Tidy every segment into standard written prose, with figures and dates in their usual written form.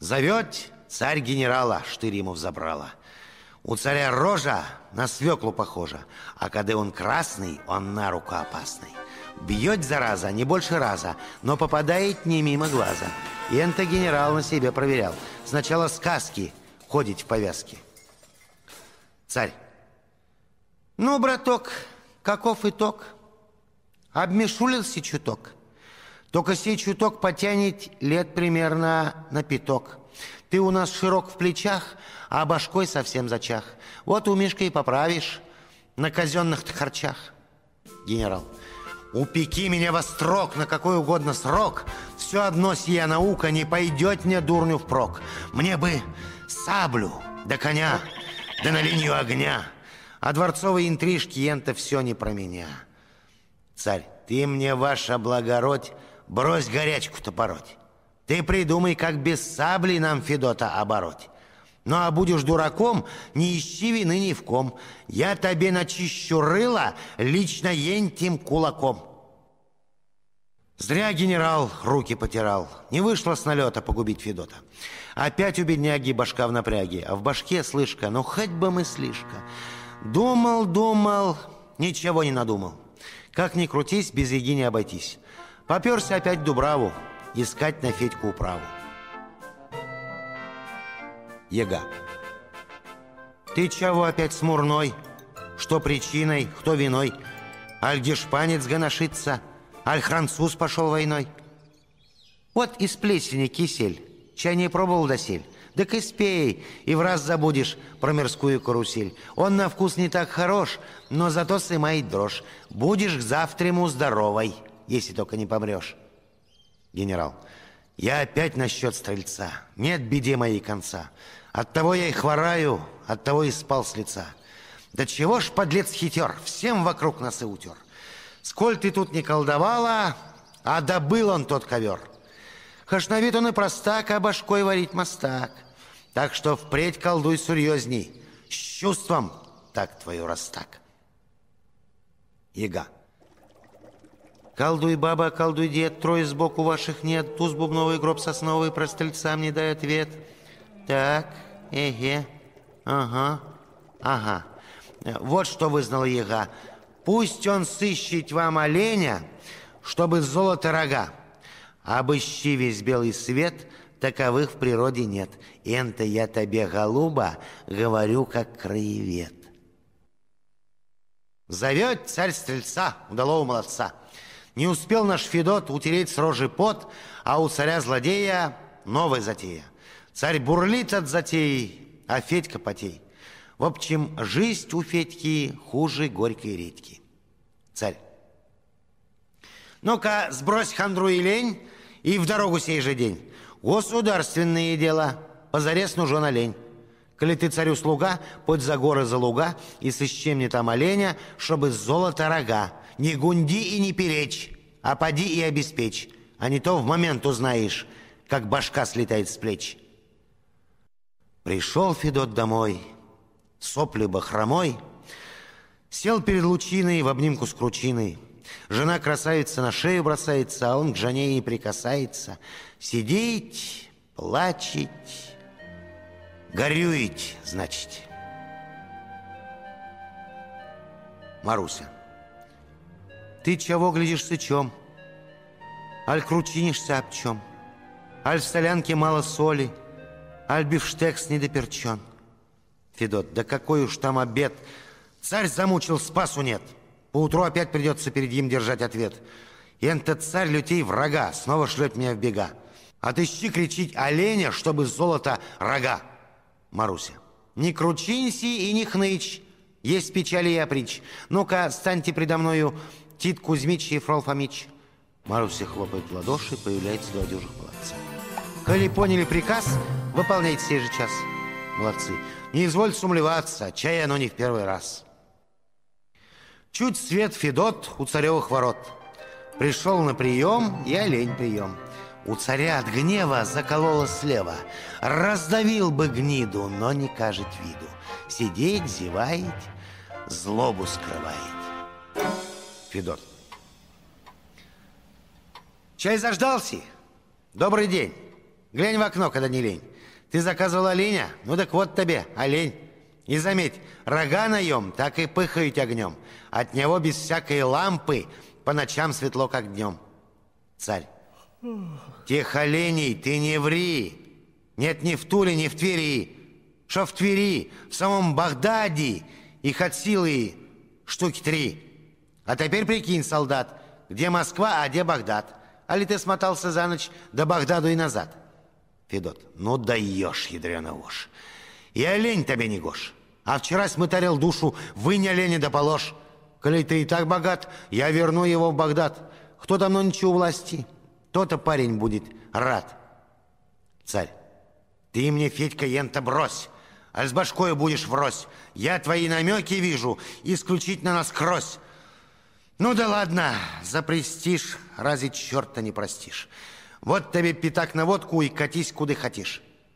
Зовет царь генерала, штырь ему взабрала. У царя рожа на свеклу похожа, а когда он красный, он на руку опасный. Бьет, зараза, не больше раза, но попадает не мимо глаза. И это генерал на себе проверял. Сначала сказки ходить в повязке. Царь. Ну, браток, каков итог? Обмешулился чуток. Только сей чуток потянет лет примерно на пяток. Ты у нас широк в плечах, а башкой совсем зачах. Вот у Мишка и поправишь на казенных-то харчах. Генерал. Упеки меня во строк на какой угодно срок. Все одно сия наука не пойдет мне дурню впрок. Мне бы саблю да коня, да на линию огня. А дворцовые интрижки это все не про меня. Царь, ты мне, ваша благородь, брось горячку-то пороть. Ты придумай, как без сабли нам Федота обороть. Ну, а будешь дураком, не ищи вины ни в ком. Я тебе начищу рыло лично ентим кулаком. Зря генерал руки потирал. Не вышло с налета погубить Федота. Опять у бедняги башка в напряге, а в башке слышка, ну хоть бы мыслишка. Думал, ничего не надумал. Как ни крутись, без еги не обойтись. Поперся опять в Дубраву искать на Федьку управу. Яга. Ты чего опять смурной? Что причиной, кто виной? Аль где шпанец гоношится, аль француз пошел войной? Вот из плесени кисель, чай не пробовал досель. Так и спей, и в раз забудешь про мирскую карусель. Он на вкус не так хорош, но зато сымает дрожь. Будешь к завтраму здоровой, если только не помрешь. Генерал. Я опять насчет стрельца. Нет беде моей конца. Оттого я и хвораю, оттого и спал с лица. Да чего ж, подлец хитер, всем вокруг носы утер. Сколь ты тут не колдовала, а добыл он тот ковер. Хаш на вид он и простак, а башкой варить мастак. Так что впредь колдуй серьезней. С чувством так твою растак. Яга. Колдуй, баба, колдуй, дед, трое сбоку ваших нет. Туз бубновый, гроб сосновый, про стрельца мне дай ответ. Так, ага. Вот что вызнала яга. Пусть он сыщет вам оленя, чтобы золото рога. Обыщи весь белый свет, таковых в природе нет. Это я тебе, голуба, говорю, как краевед. Зовет царь стрельца, удалого молодца. Не успел наш Федот утереть с рожи пот, а у царя-злодея новая затея. Царь бурлит от затеи, а Федька потей. В общем, жизнь у Федьки хуже горькой редьки. Царь. Ну-ка, сбрось хандру и лень, и в дорогу сей же день. Государственные дела, позарез нужен олень. Коли ты царю слуга, подь за горы за луга и сыщи мне там оленя, чтобы золото рога. Не гунди и не перечь, а поди и обеспечь, а не то в момент узнаешь, как башка слетает с плеч. Пришел Федот домой, сопли бахромой, сел перед лучиной в обнимку с кручиной. Жена красавица на шею бросается, а он к жене не прикасается. Сидеть, плачить, горюить, значит. Маруся. Ты чего глядишь сычом? Аль кручинишься об чем? Аль в солянке мало соли, аль бифштекс недоперчен. Федот, да какой уж там обед. Царь замучил, спасу нет. Поутру опять придется перед ним держать ответ. И этот царь лютей врага снова шлет меня в бега. Отыщи кричить оленя, чтобы золото рога. Маруся. Не кручинься и не хнычь. Есть печали и опричь. Ну-ка, станьте предо мною, Тит Кузьмич и Фрол Фомич. Маруся хлопает в ладоши, появляется два дюжих молодца. Коли поняли приказ, выполняйте сей же час. Молодцы. Не извольте сумлеваться, чай оно не в первый раз. Чуть свет Федот у царевых ворот. Пришел на прием, и олень прием. У царя от гнева закололо слева. Раздавил бы гниду, но не кажет виду. Сидеть, зевает, злобу скрывает. Федот. Чай заждался? Добрый день. Глянь в окно, когда не лень. Ты заказывал оленя? Ну так вот тебе олень. И заметь, рога наем, так и пыхают огнем. От него без всякой лампы по ночам светло, как днем. Царь. Тех оленей ты не ври. Нет ни в Туле, ни в Твери. Что в Твери, в самом Багдаде их от силы штуки 3. А теперь прикинь, солдат, где Москва, а где Багдад. Али ты смотался за ночь до Багдаду и назад? Федот. Ну даешь, ядрёна вошь. И олень тебе не гош. А вчера смытарил душу, вынь оленя да положь. Коли ты и так богат, я верну его в Багдад. Кто давно ничего у власти, то-то парень будет рад. Царь. Ты мне, Федька, ента брось, а с башкою будешь врозь. Я твои намеки вижу, исключительно насквозь. Ну да ладно, за престиж разве черта не простишь. Вот тебе пятак на водку и катись куда хотишь.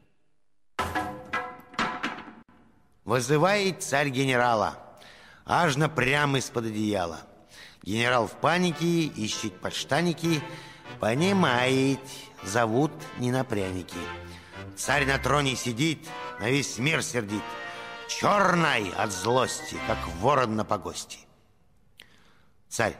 Вызывает царь генерала, аж прямо из-под одеяла. Генерал в панике, ищет подштанники, понимает, зовут не на пряники. Царь на троне сидит, на весь мир сердит, черный от злости, как ворон на погости. Царь.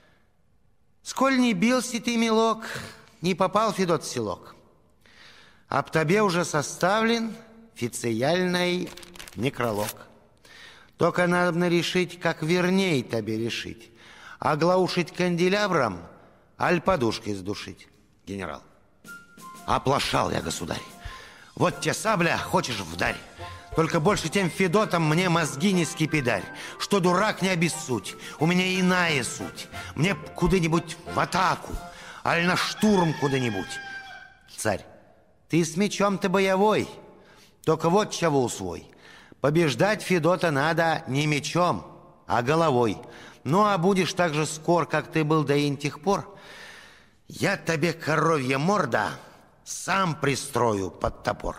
Сколь не бился ты, милок, не попал, Федот, в селок. Об тебе уже составлен официальный некролог. Только надо решить, как верней тебе решить. Оглаушить канделябром, аль подушкой сдушить. Генерал. Оплошал я, государь. Вот тебе сабля, хочешь вдарь. Только больше тем Федотом мне мозги не скипидарь. Что дурак, не обессудь. У меня иная суть. Мне куда-нибудь в атаку, аль на штурм куда-нибудь. Царь. Ты с мечом-то боевой. Только вот чего усвой. Побеждать Федота надо не мечом, а головой. Ну, а будешь так же скор, как ты был до интих пор, я тебе, коровья морда, сам пристрою под топор.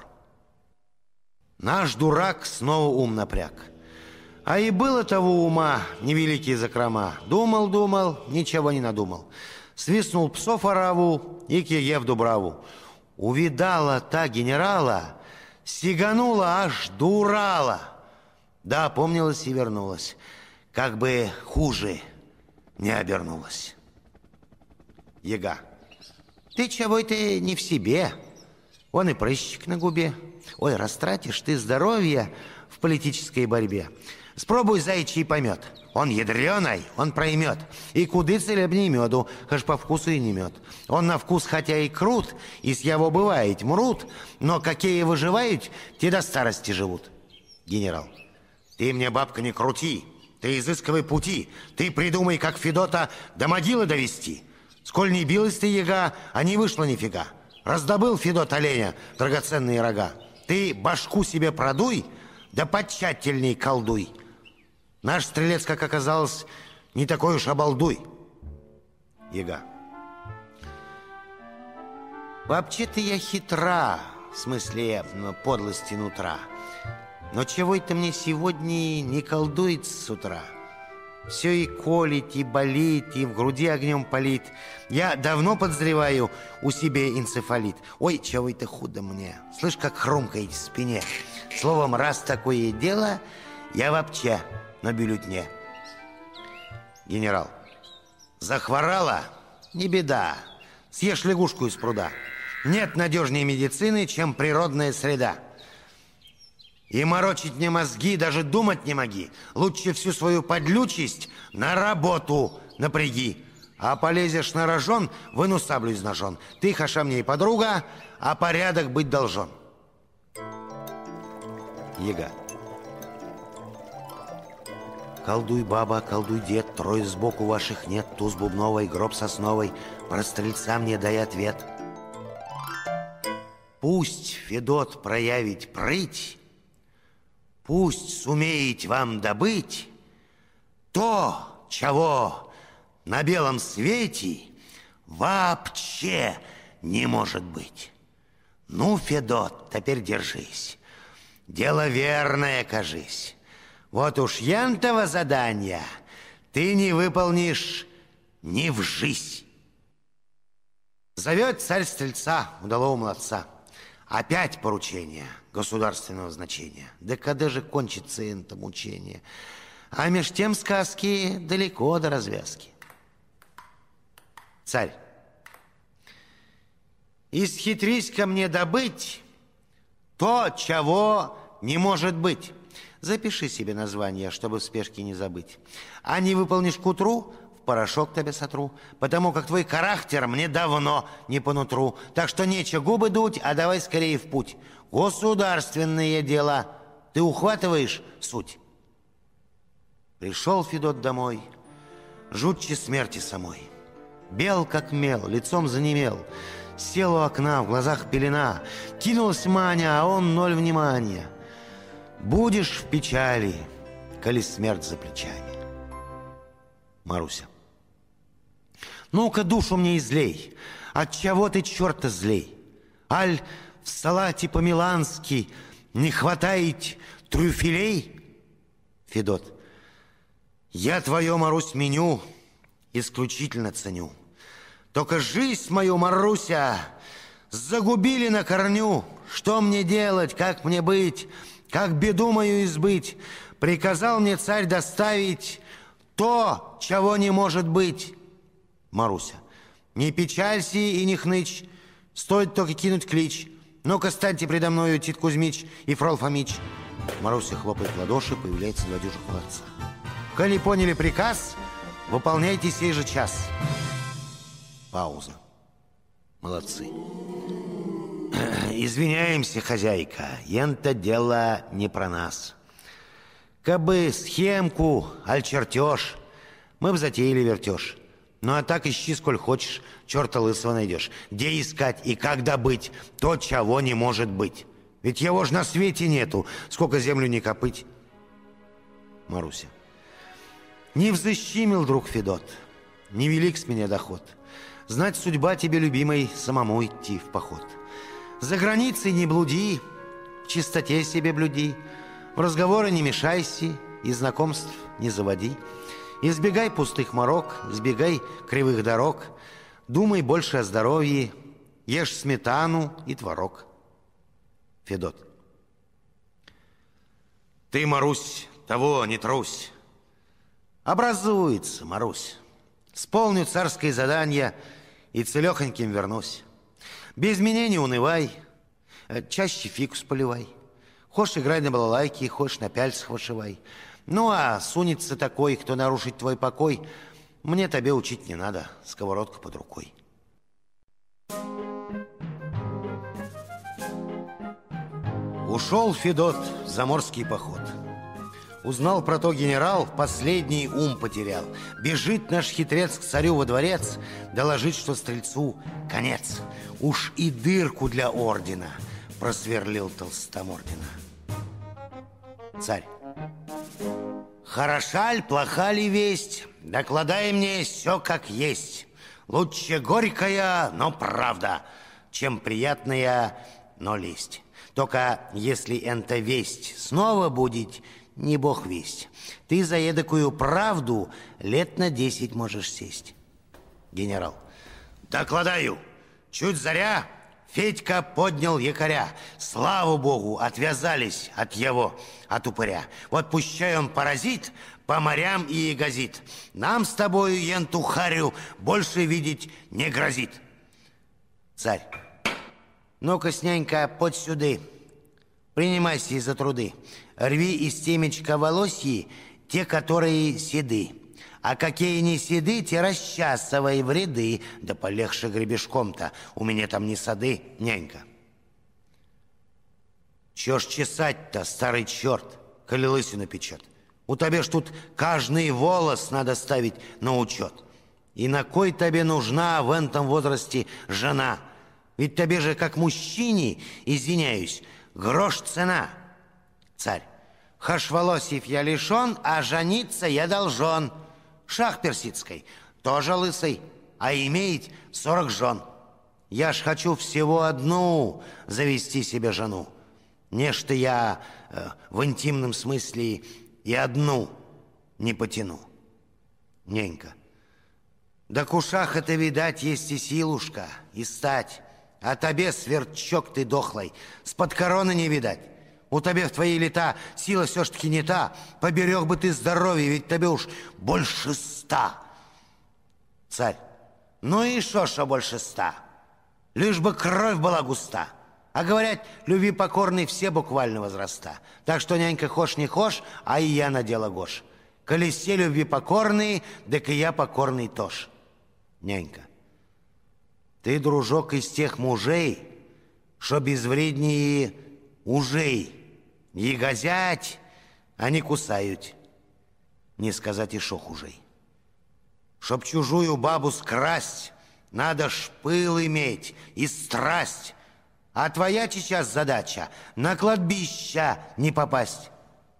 Наш дурак снова ум напряг. А и было того ума невеликие закрома. Думал, ничего не надумал. Свистнул псов ораву и к еге в дубраву. Увидала та генерала, сиганула аж до Урала. Да, опомнилась и вернулась. Как бы хуже не обернулась. Яга. Ты чего это не в себе? Он и прыщик на губе. Ой, растратишь ты здоровье в политической борьбе. Спробуй заячий помет. Он ядреный, он проймет. И куды целебней меду, хаж по вкусу и не мед. Он на вкус хотя и крут, и с его бывает мрут, но какие выживают, те до старости живут. Генерал. Ты мне, бабка, не крути. Ты изыскивай пути. Ты придумай, как Федота до могилы довести. Сколь не билась ты, яга, а не вышло нифига. Раздобыл Федот оленя драгоценные рога. Ты башку себе продуй, да потщательней колдуй. Наш стрелец, как оказалось, не такой уж обалдуй. Яга. Вообще-то я хитра, в смысле подлости нутра. Но чего это мне сегодня не колдует с утра? Все и колит, и болит, и в груди огнем палит. Я давно подозреваю у себя энцефалит. Ой, чего это худо мне. Слышь, как хрумкает в спине. Словом, раз такое дело, я вообще на бюллетне. Генерал. Захворала? Не беда. Съешь лягушку из пруда. Нет надежнее медицины, чем природная среда. И морочить мне мозги, даже думать не моги. Лучше всю свою подлючесть на работу напряги. А полезешь на рожон, выну саблю из ножон. Ты, хаша мне и подруга, а порядок быть должен. Яга. Колдуй, баба, колдуй, дед, трое сбоку ваших нет, туз бубновой, гроб сосновой, про стрельца мне дай ответ. Пусть Федот проявить прыть, пусть сумеет вам добыть то, чего на белом свете вообще не может быть. Ну, Федот, теперь держись. Дело верное, кажись. Вот уж янтова задания ты не выполнишь ни в жизнь. Зовет царь стрельца, удалого молодца. Опять поручение государственного значения. Да когда же кончится это мучение? А меж тем сказки далеко до развязки. Царь, исхитрись ко мне добыть то, чего не может быть. Запиши себе название, чтобы в спешке не забыть. А не выполнишь к утру, в порошок тебя сотру, потому как твой характер мне давно не по нутру. Так что нечего губы дуть, а давай скорее в путь. Государственные дела. Ты ухватываешь суть? Пришел Федот домой, жутче смерти самой. Бел как мел, лицом занемел. Сел у окна, в глазах пелена. Кинулась Маня, а он ноль внимания. Будешь в печали, коли смерть за плечами. Маруся. Ну-ка душу мне излей. Отчего ты, черта, злей? Аль в салате по-милански не хватает трюфелей? Федот. Я твое, Марусь, меню исключительно ценю. Только жизнь мою, Маруся, загубили на корню. Что мне делать, как мне быть, как беду мою избыть? Приказал мне царь доставить то, чего не может быть. Маруся. Не печалься и не хнычь, стоит только кинуть клич. Ну-ка, станьте предо мною, Тит Кузьмич и Фрол Фомич. Маруся хлопает в ладоши, появляется два дюжих молодца. Коли поняли приказ, выполняйте сей же час. Пауза. Молодцы. Извиняемся, хозяйка, ента дело не про нас. Кабы схемку, аль чертеж, мы б затеяли вертеж. Ну а так ищи сколь хочешь, черта лысого найдешь. Где искать и как добыть то, чего не может быть? Ведь его ж на свете нету, сколько землю не копыть. Маруся. Не взыщимил, друг Федот, невелик с меня доход. Знать судьба тебе, любимой, самому идти в поход. За границей не блуди, в чистоте себе блюди, в разговоры не мешайся и знакомств не заводи. Избегай пустых морок, избегай кривых дорог, думай больше о здоровье, ешь сметану и творог. Федот. Ты, Марусь, того не трусь. Образуется, Марусь. Сполню царское задание и целехоньким вернусь. Без меня не унывай, чаще фикус поливай. Хочешь играй на балалайке, хочешь на пяльцах вышивай. Ну, а сунется такой, кто нарушит твой покой, мне тебе учить не надо, сковородка под рукой. Ушел Федот в заморский поход. Узнал про то генерал, последний ум потерял. Бежит наш хитрец к царю во дворец, доложить, что стрельцу конец. Уж и дырку для ордена просверлил толстомордина. Царь. Хороша ль, плоха ли весть? Докладай мне все как есть. Лучше горькая, но правда, чем приятная, но лесть. Только если энта весть снова будет, не бог весть. Ты за эдакую правду лет на 10 можешь сесть. Генерал. Докладаю. Чуть заря, Федька поднял якоря. Слава богу, отвязались от его, от упыря. Вот пущай он паразит по морям и газит. Нам с тобою, енту харю, больше видеть не грозит. Царь. Ну-ка, снянька, под сюды. Принимайся за труды. Рви из темечка волосьи те, которые седы. А какие не седы, те расчасывай в ряды. Да полегче гребешком-то, у меня там не сады, нянька. Чё ж чесать-то, старый черт, коли лысину печет? У тебя ж тут каждый волос надо ставить на учет. И на кой тебе нужна в этом возрасте жена? Ведь тебе же, как мужчине, извиняюсь, грош цена. Царь. Хаш волосьев я лишен, а жениться я должен. Шах персидской, тоже лысый, а имеет 40 жен. Я ж хочу всего одну завести себе жену. Нечто я в интимном смысле и одну не потяну. Ненька. Да к ушах это, видать, есть и силушка, и стать. а тебе, сверчок ты дохлый, с-под короны не видать. У тебя в твои лета сила все ж таки не та. Поберег бы ты здоровье, ведь тебе уж больше 100. Царь, ну и шо больше 100? Лишь бы кровь была густа. А говорят, любви покорной все буквально возраста. Так что, нянька, хошь не хошь, а и я на дело гош. Коли все любви покорные, так и я покорный тоже. Нянька, ты, дружок, из тех мужей, что безвреднее ужей. И газять, а не кусают. Не сказать и шо хужей. Чтоб чужую бабу скрасть, надо ж пыл иметь и страсть. А твоя сейчас задача на кладбище не попасть.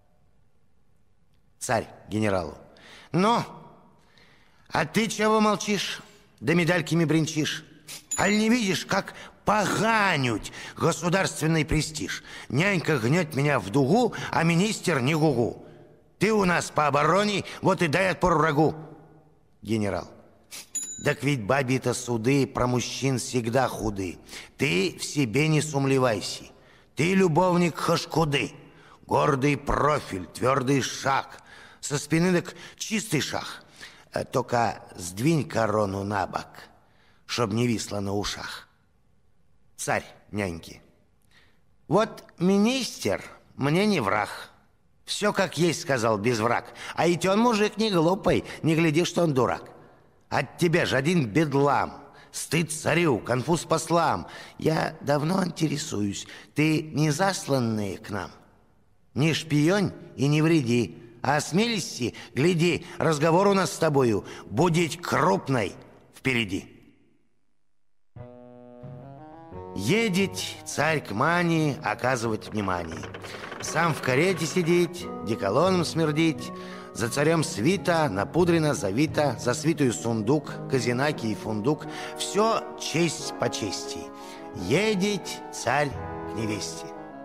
Царь генералу. Ну, а ты чего молчишь, да медальками бренчишь? Аль не видишь, как поганють государственный престиж? Нянька гнет меня в дугу, а министр не гугу. Ты у нас по обороне, вот и дай отпор врагу. Генерал. Так ведь бабе-то суды про мужчин всегда худы. Ты в себе не сумлевайся. Ты любовник хашкуды. Гордый профиль, твердый шаг. Со спины так чистый шаг. Только сдвинь корону на бок, чтоб не висло на ушах. Царь няньки. Вот министр мне не враг. Все как есть, сказал, без враг. А ведь он мужик не глупый, не гляди, что он дурак. От тебя же один бедлам. Стыд царю, конфуз послам. Я давно интересуюсь. Ты не засланный к нам? Не шпионь и не вреди. А осмелись, гляди, разговор у нас с тобою будет крупный впереди. Едет царь к Мани оказывать внимание. Сам в карете сидеть, деколоном смердить. За царем свита, напудрено, завита. За свитую сундук, казинаки и фундук. Все честь по чести. Едет царь к невесте.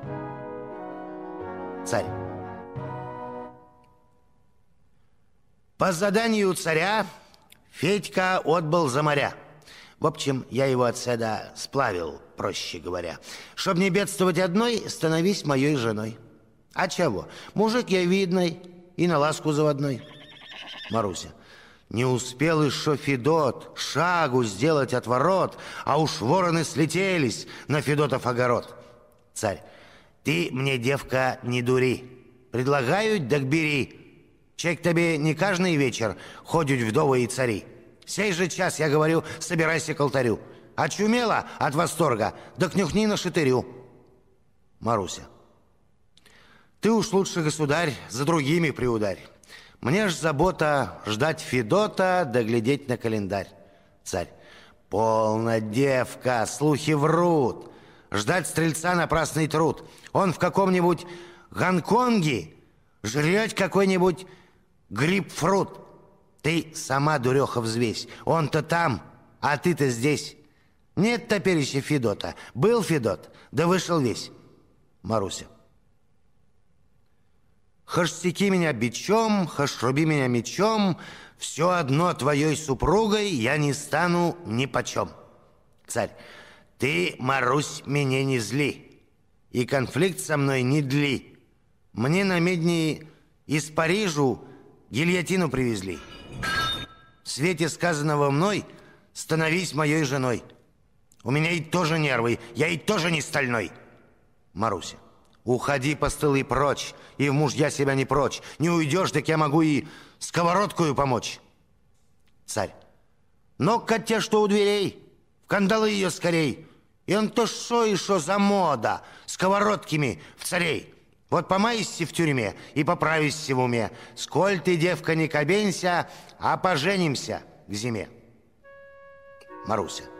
Царь. По заданию царя Федька отбыл за моря. В общем, я его отседа сплавил, проще говоря. Чтоб не бедствовать одной, становись моей женой. А чего? Мужик я видный и на ласку заводной. Маруся. Не успел еще Федот шагу сделать от ворот, а уж вороны слетелись на Федотов огород. Царь. Ты мне, девка, не дури. Предлагают, так бери. Чек тебе не каждый вечер ходят вдовы и цари. Сей же час, я говорю, собирайся к алтарю. Очумела от восторга, да кнюхни на шатырю. Маруся. Ты уж лучше, государь, за другими приударь. Мне ж забота ждать Федота, да глядеть на календарь. Царь. Полно, девка, слухи врут. Ждать стрельца напрасный труд. Он в каком-нибудь Гонконге жрет какой-нибудь грейпфрут. Ты сама, дуреха, взвесь. Он-то там, а ты-то здесь. Нет топереча Федота. Был Федот, да вышел весь. Маруся. Хошь секи меня бичом, хошь руби меня мечом, все одно твоей супругой я не стану нипочем. Царь. Ты, Марусь, меня не зли, и конфликт со мной не дли. Мне на медни из Парижу гильотину привезли. В свете сказанного мной становись моей женой. У меня и тоже нервы, я и тоже не стальной. Маруся. Уходи, постылый, прочь, и в мужья себя не прочь. Не уйдешь, так я могу и сковородкою помочь. Царь. Но котя что у дверей, в кандалы ее скорей. И он то шо и шо за мода сковородкими в царей. Вот помаешься в тюрьме и поправишься в уме. Сколь ты, девка, не кабенься, а поженимся к зиме. Маруся.